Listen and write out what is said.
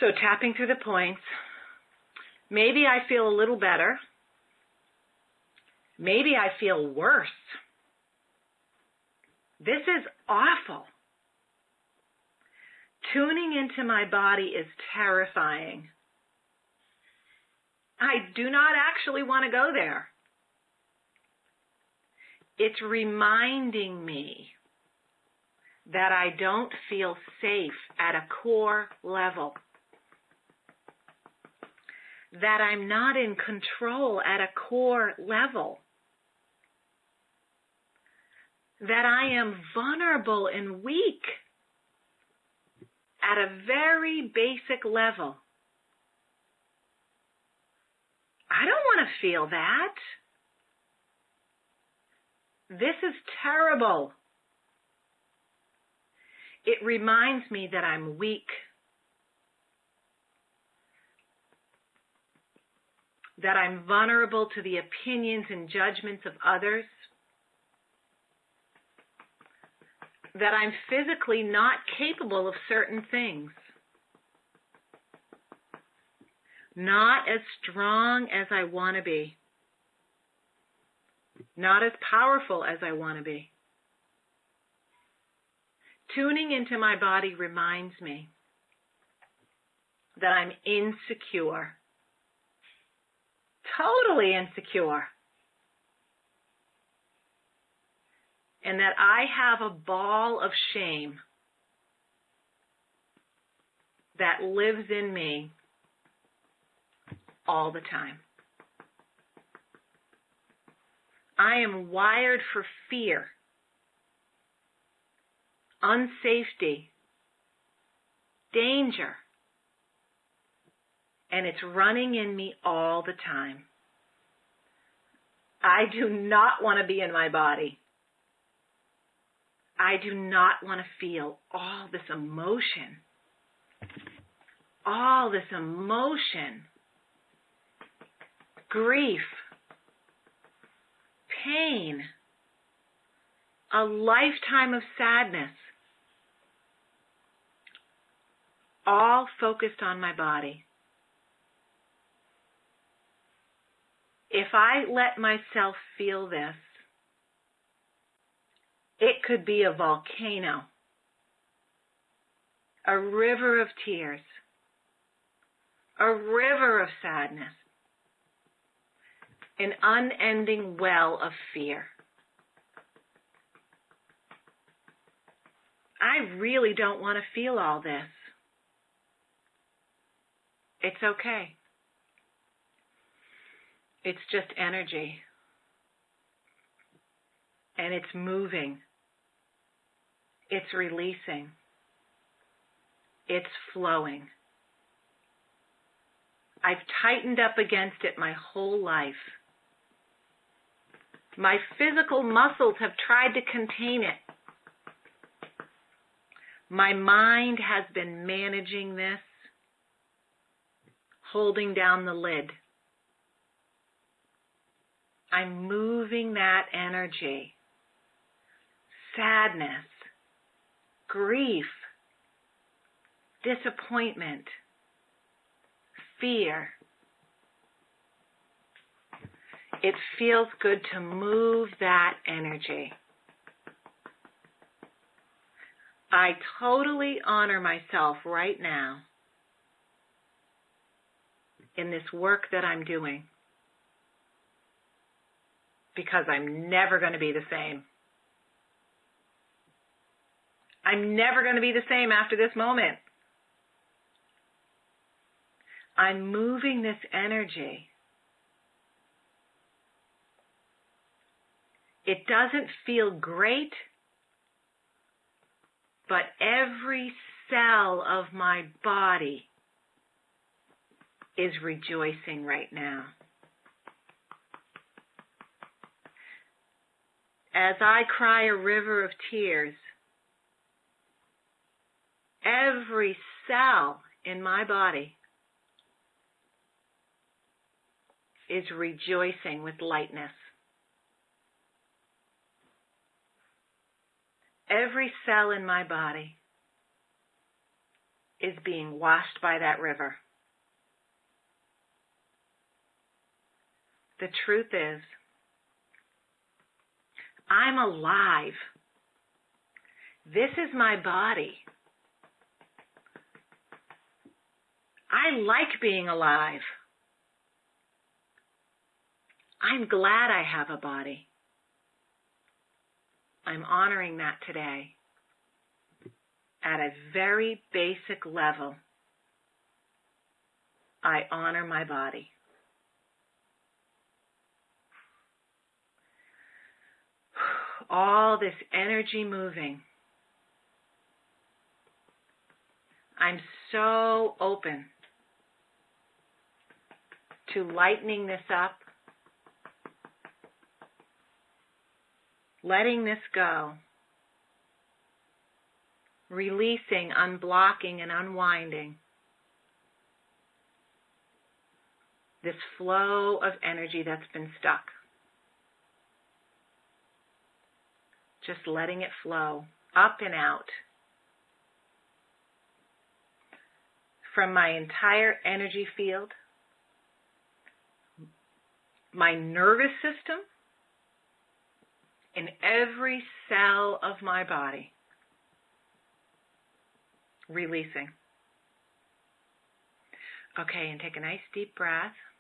So tapping through the points, maybe I feel a little better. Maybe I feel worse. This is awful. Tuning into my body is terrifying. I do not actually want to go there. It's reminding me that I don't feel safe at a core level. That I'm not in control at a core level. That I am vulnerable and weak at a very basic level. I don't want to feel that. This is terrible. It reminds me that I'm weak. That I'm vulnerable to the opinions and judgments of others. That I'm physically not capable of certain things. Not as strong as I want to be. Not as powerful as I want to be. Tuning into my body reminds me that I'm insecure. Totally insecure. And that I have a ball of shame that lives in me all the time. I am wired for fear, unsafety, danger, and it's running in me all the time. I do not want to be in my body. I do not want to feel all this emotion. All this emotion. Grief. Pain. A lifetime of sadness. All focused on my body. If I let myself feel this, it could be a volcano, a river of tears, a river of sadness, an unending well of fear. I really don't want to feel all this. It's okay. It's just energy. And it's moving. It's releasing. It's flowing. I've tightened up against it my whole life. My physical muscles have tried to contain it. My mind has been managing this, holding down the lid. I'm moving that energy. Sadness, grief, disappointment, fear. It feels good to move that energy. I totally honor myself right now in this work that I'm doing because I'm never going to be the same. I'm never going to be the same after this moment. I'm moving this energy. It doesn't feel great, but every cell of my body is rejoicing right now. As I cry a river of tears, every cell in my body is rejoicing with lightness. Every cell in my body is being washed by that river. The truth is, I'm alive. This is my body. I like being alive. I'm glad I have a body. I'm honoring that today. At a very basic level, I honor my body. All this energy moving. I'm so open to lightening this up, letting this go, releasing, unblocking, and unwinding this flow of energy that's been stuck. Just letting it flow up and out from my entire energy field, my nervous system, in every cell of my body. Releasing. Okay, and take a nice deep breath.